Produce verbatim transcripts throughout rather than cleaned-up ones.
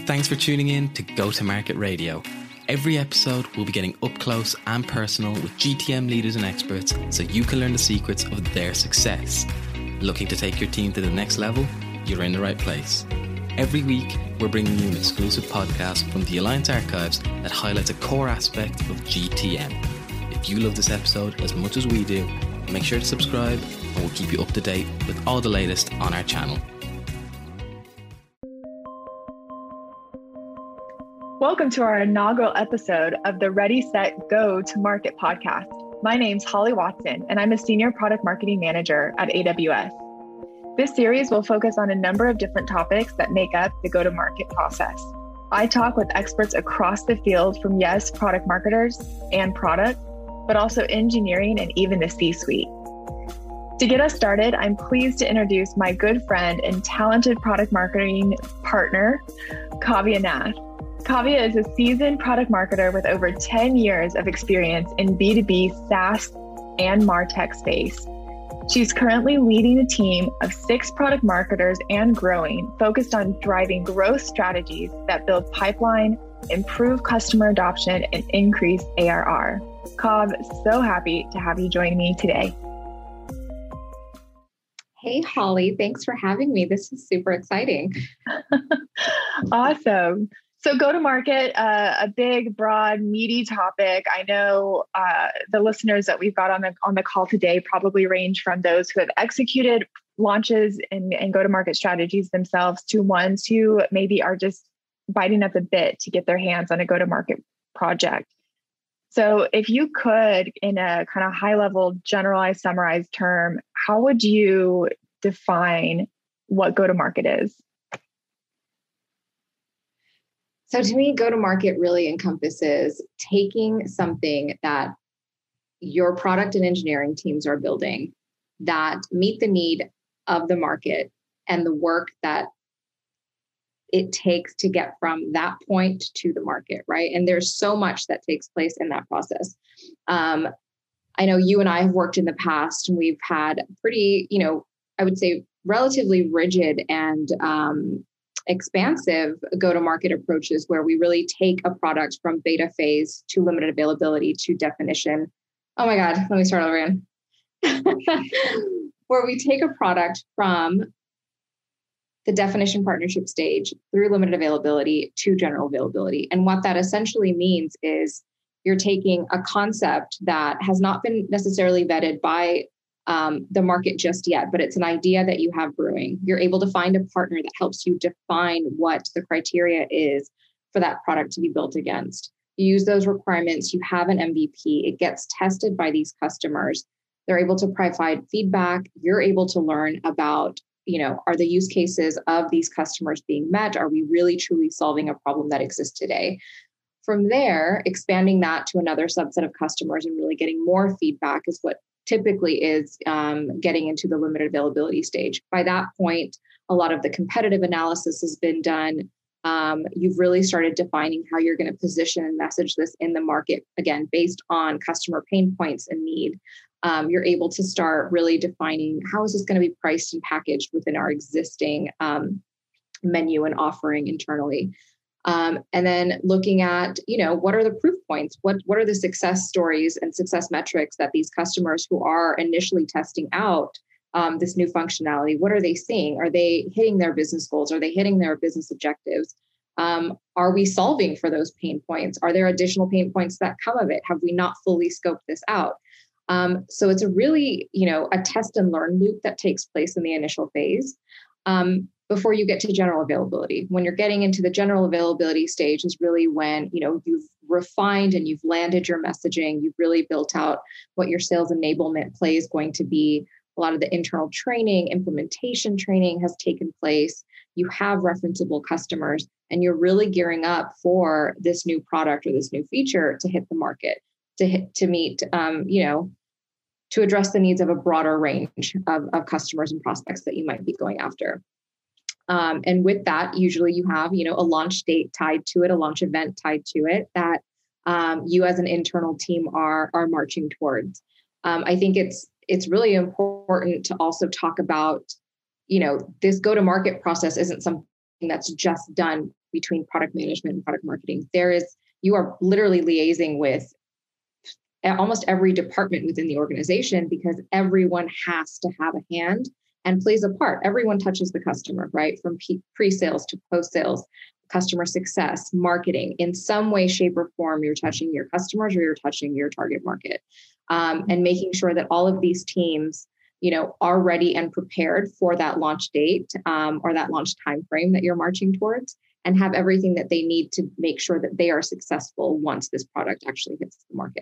Thanks for tuning in to Go to Market Radio. Every episode we'll be getting up close and personal with G T M leaders and experts so you can learn the secrets of their success. Looking to take your team to the next level? You're in the right place. Every week we're bringing you an exclusive podcast from the Alliance Archives that highlights a core aspect of G T M. If you love this episode as much as we do, make sure to subscribe and we'll keep you up to date with all the latest on our channel. Welcome to our inaugural episode of the Ready, Set, Go to Market podcast. My name's Holly Watson, and I'm a Senior Product Marketing Manager at A W S. This series will focus on a number of different topics that make up the go-to-market process. I talk with experts across the field from, yes, product marketers and product, but also engineering and even the C-suite. To get us started, I'm pleased to introduce my good friend and talented product marketing partner, Kavya Nath. Kavya is a seasoned product marketer with over ten years of experience in B two B SaaS and MarTech space. She's currently leading a team of six product marketers and growing, focused on driving growth strategies that build pipeline, improve customer adoption, and increase A R R. Kav, so happy to have you join me today. Hey, Holly, thanks for having me. This is super exciting. Awesome. So go-to-market, uh, a big, broad, meaty topic. I know uh, the listeners that we've got on the on the call today probably range from those who have executed launches and, and go-to-market strategies themselves to ones who maybe are just biting at the bit to get their hands on a go-to-market project. So if you could, in a kind of high-level, generalized, summarized term, how would you define what go-to-market is? So to me, go-to-market really encompasses taking something that your product and engineering teams are building that meet the need of the market and the work that it takes to get from that point to the market, right? And there's so much that takes place in that process. Um, I know you and I have worked in the past, and we've had pretty, you know, I would say relatively rigid and um, expansive go-to-market approaches where we really take a product from beta phase to limited availability to definition. Oh my God, let me start over again. Where we take a product from the definition partnership stage through limited availability to general availability. And what that essentially means is you're taking a concept that has not been necessarily vetted by Um, the market just yet, but it's an idea that you have brewing. You're able to find a partner that helps you define what the criteria is for that product to be built against. You use those requirements, you have an M V P, it gets tested by these customers. They're able to provide feedback. You're able to learn about, you know, are the use cases of these customers being met? Are we really truly solving a problem that exists today? From there, expanding that to another subset of customers and really getting more feedback is what typically is um, getting into the limited availability stage. By that point, a lot of the competitive analysis has been done. Um, you've really started defining how you're going to position and message this in the market, again, based on customer pain points and need. Um, you're able to start really defining how is this going to be priced and packaged within our existing um, menu and offering internally. Um, and then looking at, you know, what are the proof points? What, what are the success stories and success metrics that these customers who are initially testing out um, this new functionality, what are they seeing? Are they hitting their business goals? Are they hitting their business objectives? Um, are we solving for those pain points? Are there additional pain points that come of it? Have we not fully scoped this out? Um, so it's a really, you know, a test and learn loop that takes place in the initial phase. Um, before you get to general availability. When you're getting into the general availability stage is really when, you know, you've refined and you've landed your messaging, you've really built out what your sales enablement play is going to be. A lot of the internal training, implementation training has taken place. You have referenceable customers, and you're really gearing up for this new product or this new feature to hit the market, to hit, to meet, um, you know, to address the needs of a broader range of, of customers and prospects that you might be going after. Um, and with that, usually you have, you know, a launch date tied to it, a launch event tied to it that um, you as an internal team are are marching towards. Um, I think it's it's really important to also talk about, you know, this go-to-market process isn't something that's just done between product management and product marketing. There is, you are literally liaising with almost every department within the organization because everyone has to have a hand and plays a part. Everyone touches the customer, right? From pre-sales to post-sales, customer success, marketing. In some way, shape, or form, you're touching your customers or you're touching your target market, um, and making sure that all of these teams, you know, are ready and prepared for that launch date um, or that launch timeframe that you're marching towards, and have everything that they need to make sure that they are successful once this product actually hits the market.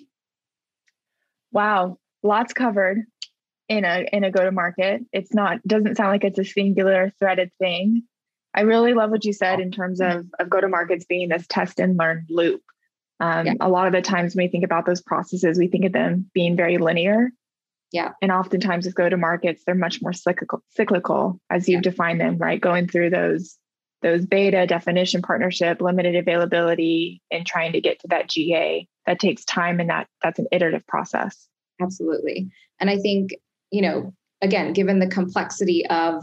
Wow, lots covered in a in a go-to-market. It's not doesn't sound like it's a singular threaded thing. I really love what you said in terms of, of go-to-markets being this test and learn loop. Um, yeah. A lot of the times when we think about those processes, we think of them being very linear. Yeah. And oftentimes with go-to-markets, they're much more cyclical, cyclical as you've yeah. defined them, right? Going through those those beta, definition, partnership, limited availability, and trying to get to that G A. That takes time, and that that's an iterative process. Absolutely. And I think, you know, again, given the complexity of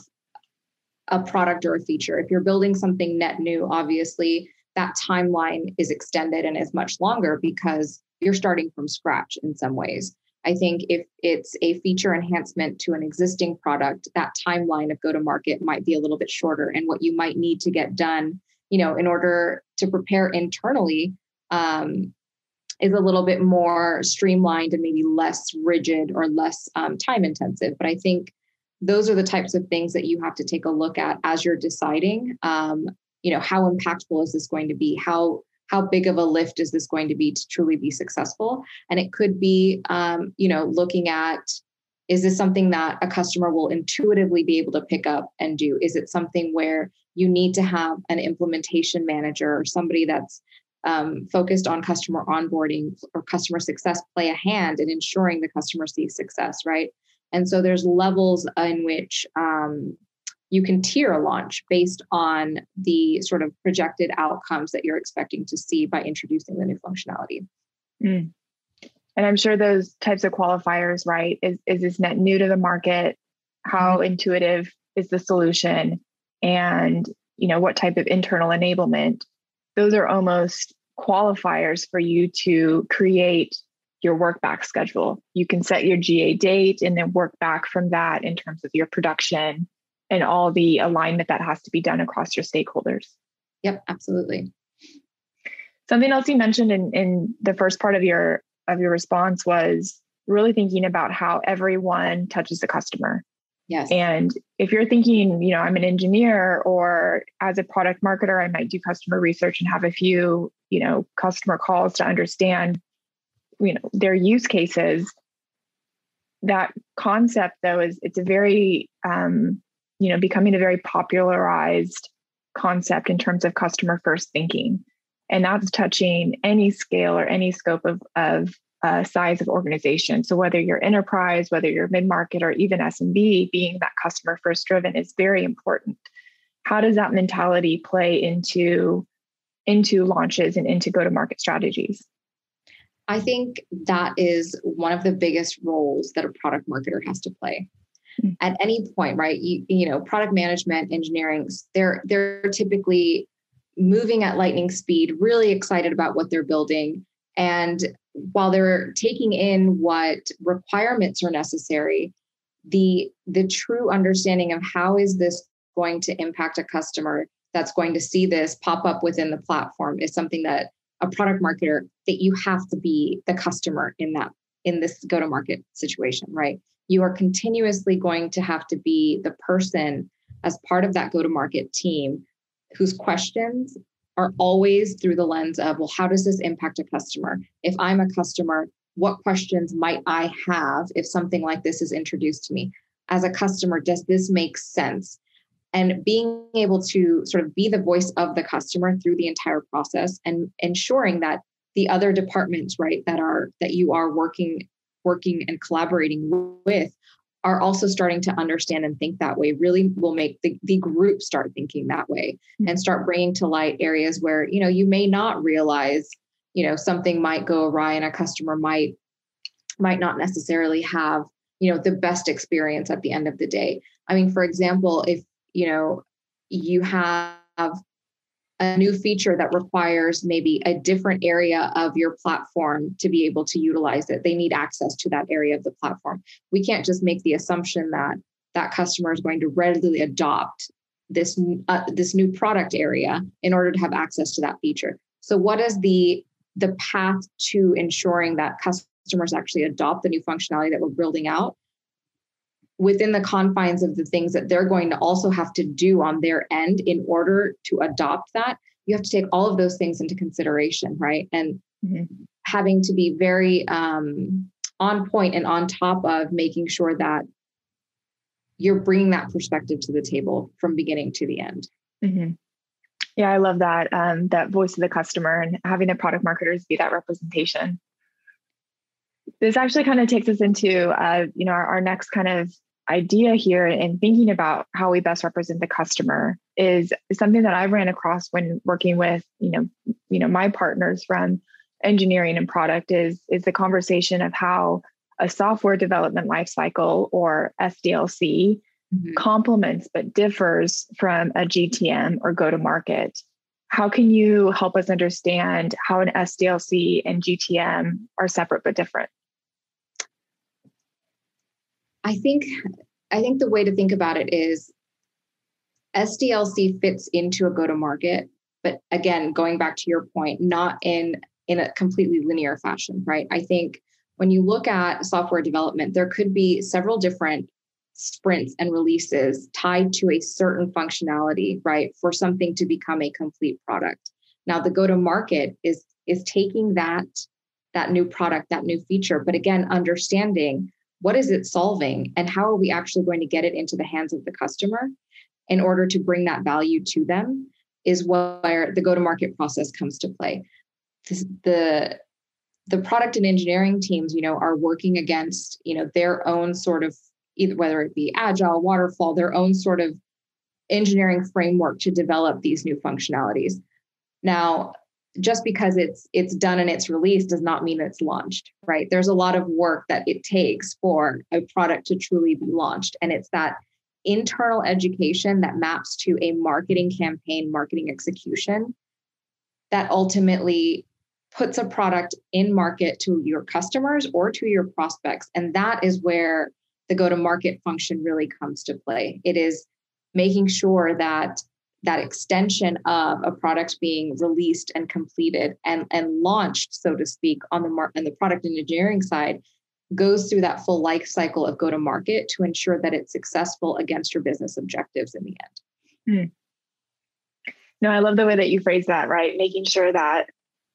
a product or a feature, if you're building something net new, obviously that timeline is extended and is much longer because you're starting from scratch in some ways. I think if it's a feature enhancement to an existing product, that timeline of go-to-market might be a little bit shorter, and what you might need to get done, you know, in order to prepare internally, um, is a little bit more streamlined and maybe less rigid or less um, time intensive. But I think those are the types of things that you have to take a look at as you're deciding, um, you know, how impactful is this going to be? How how big of a lift is this going to be to truly be successful? And it could be, um, you know, looking at, is this something that a customer will intuitively be able to pick up and do? Is it something where you need to have an implementation manager or somebody that's Um, focused on customer onboarding or customer success play a hand in ensuring the customer sees success, right? And so there's levels in which um, you can tier a launch based on the sort of projected outcomes that you're expecting to see by introducing the new functionality. Mm. And I'm sure those types of qualifiers, right? Is, is this net new to the market? How mm-hmm. intuitive is the solution? And, you know, what type of internal enablement? Those are almost qualifiers for you to create your work back schedule. You can set your G A date and then work back from that in terms of your production and all the alignment that has to be done across your stakeholders. Yep, absolutely. Something else you mentioned in, in the first part of your of your response was really thinking about how everyone touches the customer. Yes. And if you're thinking, you know, I'm an engineer, or as a product marketer, I might do customer research and have a few, you know, customer calls to understand, you know, their use cases. That concept, though, is it's a very, um, you know, becoming a very popularized concept in terms of customer first thinking. And that's touching any scale or any scope of, of Uh, size of organization. So whether you're enterprise, whether you're mid-market, or even S M B, being that customer first driven is very important. How does that mentality play into, into launches and into go-to-market strategies? I think that is one of the biggest roles that a product marketer has to play. Mm-hmm. At any point, right? You, you know, product management, engineering, they're they're typically moving at lightning speed, really excited about what they're building. And while they're taking in what requirements are necessary, the, the true understanding of how is this going to impact a customer that's going to see this pop up within the platform is something that a product marketer, that you have to be the customer in that, in this go-to-market situation, right? You are continuously going to have to be the person as part of that go-to-market team whose questions are always through the lens of, well, how does this impact a customer? If I'm a customer, what questions might I have if something like this is introduced to me? As a customer, does this make sense? And being able to sort of be the voice of the customer through the entire process, and ensuring that the other departments, right, that are that you are working working and collaborating with are also starting to understand and think that way, really will make the, the group start thinking that way, mm-hmm. and start bringing to light areas where, you know, you may not realize, you know, something might go awry and a customer might, might not necessarily have, you know, the best experience at the end of the day. I mean, for example, if, you know, you have a new feature that requires maybe a different area of your platform to be able to utilize it. They need access to that area of the platform. We can't just make the assumption that that customer is going to readily adopt this, uh, this new product area in order to have access to that feature. So what is the, the path to ensuring that customers actually adopt the new functionality that we're building out within the confines of the things that they're going to also have to do on their end in order to adopt that? You have to take all of those things into consideration, right? And mm-hmm. having to be very um, on point and on top of making sure that you're bringing that perspective to the table from beginning to the end. Mm-hmm. Yeah, I love that, um, that voice of the customer and having the product marketers be that representation. This actually kind of takes us into, uh, you know, our, our next kind of idea here in thinking about how we best represent the customer is something that I ran across when working with, you know, you know, my partners from engineering and product is, is the conversation of how a software development lifecycle, or S D L C, mm-hmm. complements but differs from a G T M or go-to-market. How can you help us understand how an S D L C and G T M are separate but different? I think I think the way to think about it is S D L C fits into a go-to-market, but again, going back to your point, not in, in a completely linear fashion, right? I think when you look at software development, there could be several different sprints and releases tied to a certain functionality, right, for something to become a complete product. Now, the go-to-market is is taking that that new product, that new feature, but again, understanding what is it solving and how are we actually going to get it into the hands of the customer in order to bring that value to them is where the go-to-market process comes to play. This, the the product and engineering teams, you know, are working against, you know, their own sort of, either whether it be agile, waterfall, their own sort of engineering framework to develop these new functionalities. Now, just because it's it's done and it's released does not mean it's launched, right? There's a lot of work that it takes for a product to truly be launched. And it's that internal education that maps to a marketing campaign, marketing execution that ultimately puts a product in market to your customers or to your prospects. And that is where the go-to-market function really comes to play. It is making sure that that extension of a product being released and completed and, and launched, so to speak, on the mar- on the product and engineering side goes through that full life cycle of go-to-market to ensure that it's successful against your business objectives in the end. Hmm. No, I love the way that you phrase that, right? Making sure that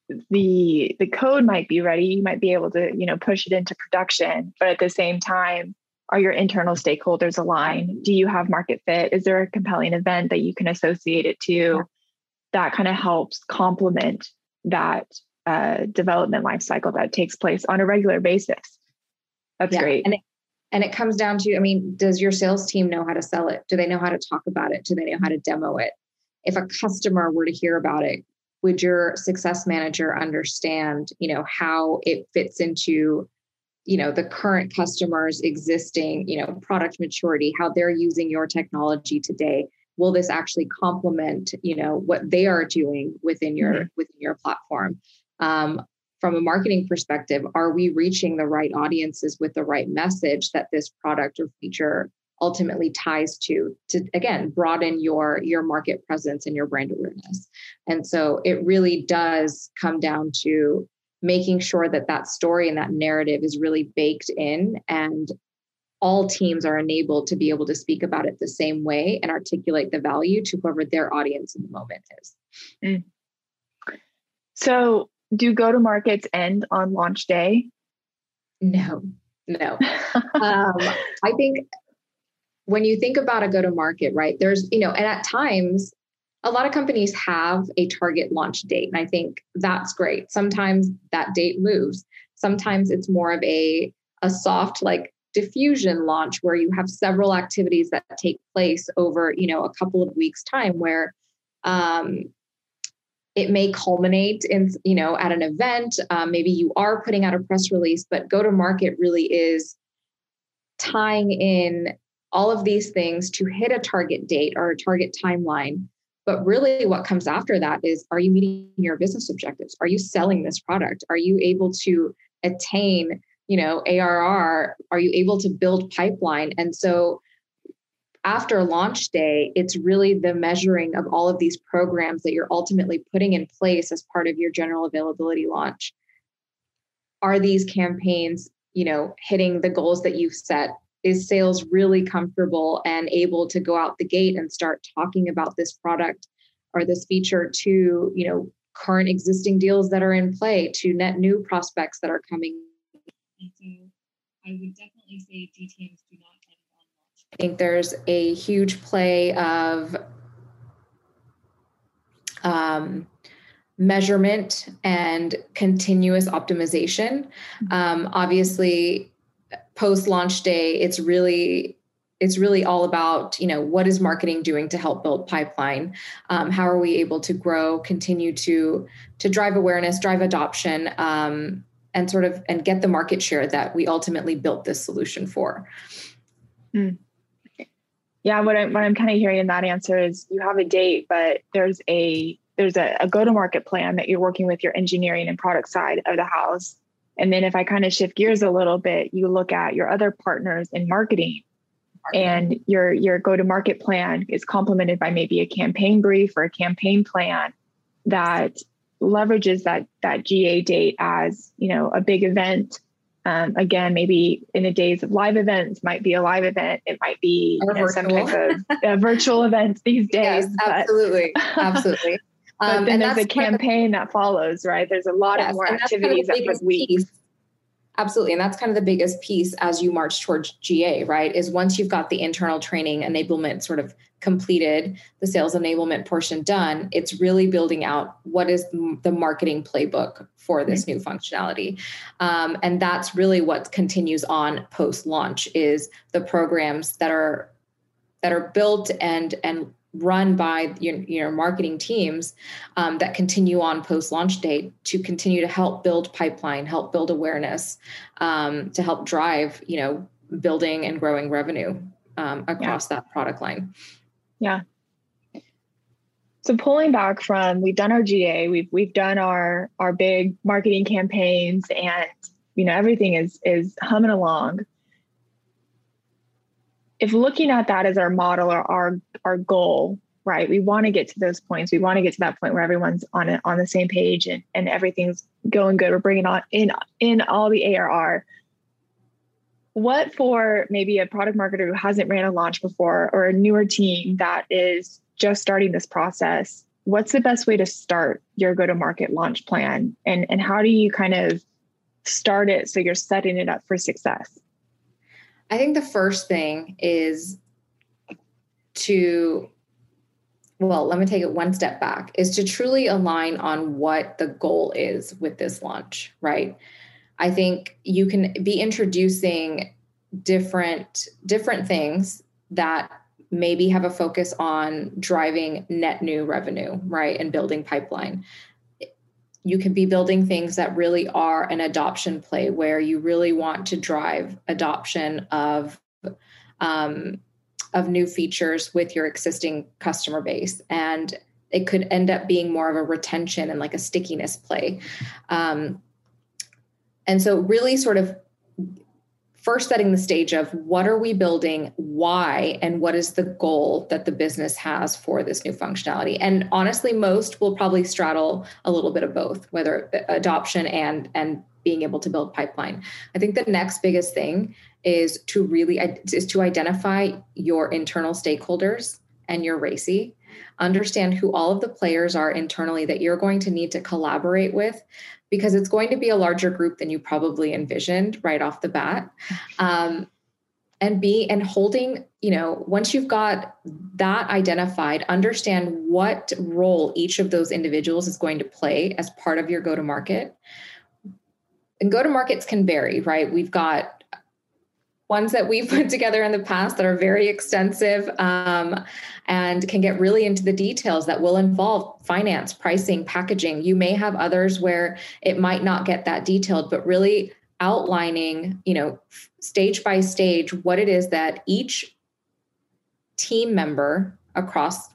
the the code might be ready, you might be able to, you know, push it into production, but at the same time, are your internal stakeholders aligned? Do you have market fit? Is there a compelling event that you can associate it to? Yeah. That kind of helps complement that uh, development lifecycle that takes place on a regular basis. That's yeah. great. And it, and it comes down to, I mean, does your sales team know how to sell it? Do they know how to talk about it? Do they know how to demo it? If a customer were to hear about it, would your success manager understand, you know, how it fits into, you know, the current customer's existing, you know, product maturity, how they're using your technology today? Will this actually complement, you know, what they are doing within your mm-hmm. within your platform? Um, from a marketing perspective, are we reaching the right audiences with the right message that this product or feature ultimately ties to, to again, broaden your, your market presence and your brand awareness? And so it really does come down to making sure that that story and that narrative is really baked in, and all teams are enabled to be able to speak about it the same way and articulate the value to whoever their audience in the moment is. Mm. So do go-to-markets end on launch day? No, no. um, I think when you think about a go-to-market, right, there's, you know, and at times, a lot of companies have a target launch date. And I think that's great. Sometimes that date moves. Sometimes it's more of a, a soft, like diffusion launch where you have several activities that take place over, you know, a couple of weeks time where um, it may culminate in, you know, at an event. Um, maybe you are putting out a press release, but go-to-market really is tying in all of these things to hit a target date or a target timeline But really what comes after that is, are you meeting your business objectives? Are you selling this product? Are you able to attain, you know, A R R? Are you able to build pipeline? And so after launch day, it's really the measuring of all of these programs that you're ultimately putting in place as part of your general availability launch. Are these campaigns, you know, hitting the goals that you've set? Is sales really comfortable and able to go out the gate and start talking about this product or this feature to, you know, current existing deals that are in play, to net new prospects that are coming? And so I would definitely say G T Ms do not end on launch. I think there's a huge play of um, measurement and continuous optimization. Um, obviously, post-launch day, it's really it's really all about, you know, what is marketing doing to help build pipeline? Um, how are we able to grow, continue to to drive awareness, drive adoption, um, and sort of and get the market share that we ultimately built this solution for? Mm. Yeah, what I'm what I'm kind of hearing in that answer is you have a date, but there's a there's a, a go-to-market plan that you're working with your engineering and product side of the house. And then if I kind of shift gears a little bit, you look at your other partners in marketing, marketing. and your, your go-to-market plan is complemented by maybe a campaign brief or a campaign plan that leverages that, that G A date as, you know, a big event. Um, again, maybe in the days of live events, might be a live event. It might be you know, some type of uh, virtual events these days. Yes, absolutely. But, absolutely. But Um, then and there's that's a campaign the, that follows, right? There's a lot yes, of more activities kind of that put weeks. Absolutely. And that's kind of the biggest piece as you march towards G A, right? Is once you've got the internal training enablement sort of completed, the sales enablement portion done, it's really building out what is the marketing playbook for this mm-hmm. new functionality. Um, and that's really what continues on post-launch is the programs that are that are built and and run by your, your marketing teams um, that continue on post-launch date to continue to help build pipeline, help build awareness, um, to help drive, you know, building and growing revenue um, across yeah. that product line. Yeah. So pulling back from, we've done our G A, we've we've done our our big marketing campaigns, and you know everything is is humming along. If looking at that as our model or our, our goal, right, we want to get to those points. We want to get to that point where everyone's on a, on the same page and, and everything's going good. We're bringing on in, in all the A R R. What for maybe a product marketer who hasn't ran a launch before or a newer team that is just starting this process, what's the best way to start your go-to-market launch plan? And, and how do you kind of start it so you're setting it up for success? I think the first thing is to, well, let me take it one step back, is to truly align on what the goal is with this launch, right? I think you can be introducing different, different things that maybe have a focus on driving net new revenue, right? And building pipeline. You can be building things that really are an adoption play where you really want to drive adoption of, um, of new features with your existing customer base. And it could end up being more of a retention and like a stickiness play. Um, and so really sort of first setting the stage of what are we building, why, and what is the goal that the business has for this new functionality. And honestly, most will probably straddle a little bit of both, whether adoption and, and being able to build pipeline. I think the next biggest thing is to really is to identify your internal stakeholders and your R A C I. Understand who all of the players are internally that you're going to need to collaborate with, because it's going to be a larger group than you probably envisioned right off the bat. Um, and be and holding, you know, once you've got that identified, understand what role each of those individuals is going to play as part of your go-to-market. And go-to-markets can vary, right? We've got ones that we've put together in the past that are very extensive um, and can get really into the details that will involve finance, pricing, packaging. You may have others where it might not get that detailed, but really outlining, you know, stage by stage, what it is that each team member across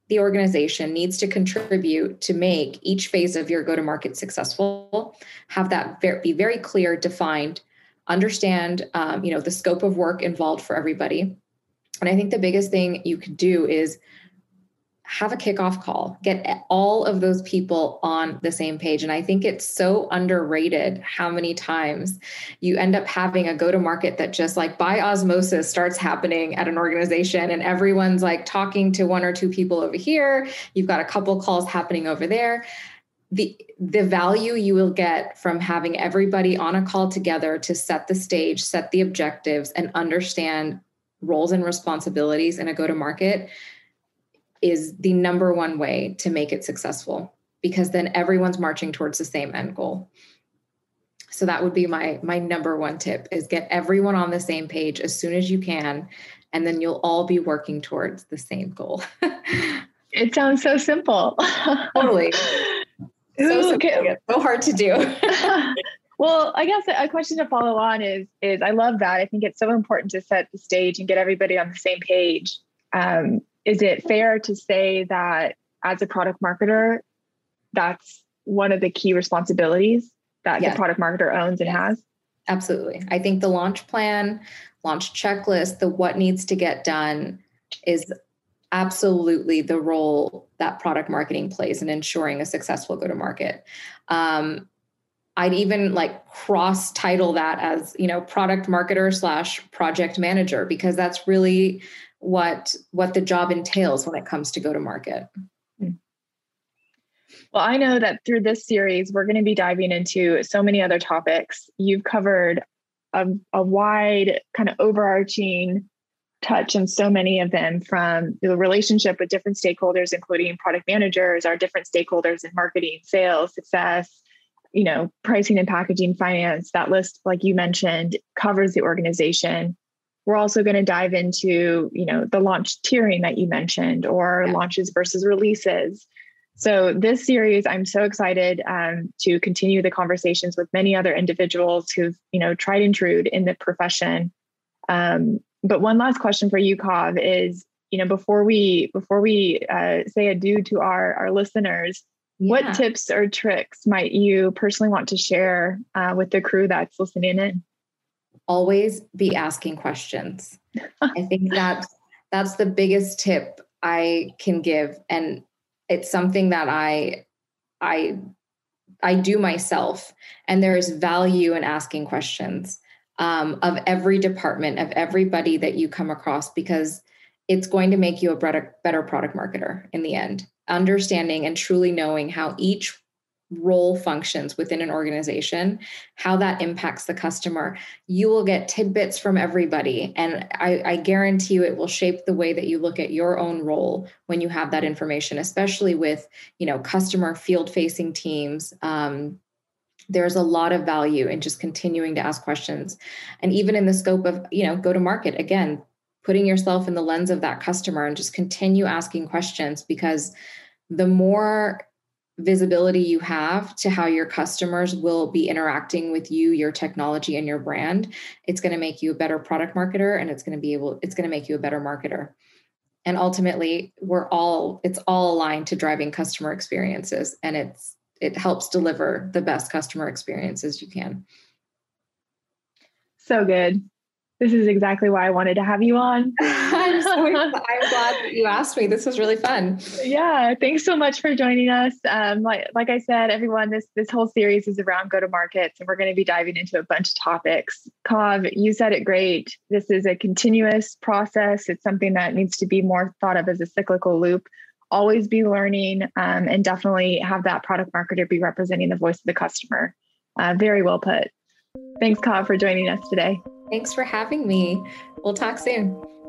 the organization needs to contribute to make each phase of your go-to-market successful, have that ver- be very clear, defined, understand, um, you know, the scope of work involved for everybody. And I think the biggest thing you could do is have a kickoff call, get all of those people on the same page. And I think it's so underrated how many times you end up having a go-to-market that just like by osmosis starts happening at an organization, and everyone's like talking to one or two people over here. You've got a couple calls happening over there. The, the value you will get from having everybody on a call together to set the stage, set the objectives, and understand roles and responsibilities in a go-to-market is the number one way to make it successful, because then everyone's marching towards the same end goal. So that would be my, my number one tip, is get everyone on the same page as soon as you can, and then you'll all be working towards the same goal. It sounds so simple. Totally. So, simple, okay. so hard to do. Well, I guess a question to follow on is, is I love that. I think it's so important to set the stage and get everybody on the same page. Um, Is it fair to say that as a product marketer, that's one of the key responsibilities that yes. the product marketer owns and yes. has? Absolutely. I think the launch plan, launch checklist, the what needs to get done is absolutely the role that product marketing plays in ensuring a successful go-to-market. Um, I'd even like cross title that as, you know, product marketer slash project manager, because that's really what what the job entails when it comes to go to market. Well, I know that through this series, we're going to be diving into so many other topics. You've covered a, a wide kind of overarching touch on so many of them, from the relationship with different stakeholders, including product managers, our different stakeholders in marketing, sales, success, you know, pricing and packaging, finance. That list, like you mentioned, covers the organization. We're also going to dive into, you know, the launch tiering that you mentioned, or yeah. launches versus releases. So this series, I'm so excited um, to continue the conversations with many other individuals who've, you know, tried and true in the profession. Um, but one last question for you, Kav, is, you know, before we before we uh, say adieu to our our listeners, yeah. what tips or tricks might you personally want to share uh, with the crew that's listening in? Always be asking questions. I think that that's the biggest tip I can give. And it's something that I, I, I do myself. And there is value in asking questions um, of every department, of everybody that you come across, because it's going to make you a better, better product marketer in the end. Understanding and truly knowing how each role functions within an organization, how that impacts the customer. You will get tidbits from everybody. And I, I guarantee you it will shape the way that you look at your own role when you have that information, especially with, you know, customer field-facing teams. Um, there's a lot of value in just continuing to ask questions. And even in the scope of, you know, go to market, again, putting yourself in the lens of that customer and just continue asking questions, because the more visibility you have to how your customers will be interacting with you, your technology, and your brand, it's going to make you a better product marketer, and it's going to be able, it's going to make you a better marketer. And ultimately, we're all, it's all aligned to driving customer experiences, and it's, it helps deliver the best customer experiences you can. So good. This is exactly why I wanted to have you on. I'm, so, I'm glad that you asked me. This was really fun. Yeah. Thanks so much for joining us. Um, like, like I said, everyone, this, this whole series is around go-to-markets, and we're going to be diving into a bunch of topics. Kav, you said it great. This is a continuous process. It's something that needs to be more thought of as a cyclical loop. Always be learning, um, and definitely have that product marketer be representing the voice of the customer. Uh, very well put. Thanks, Kav, for joining us today. Thanks for having me. We'll talk soon.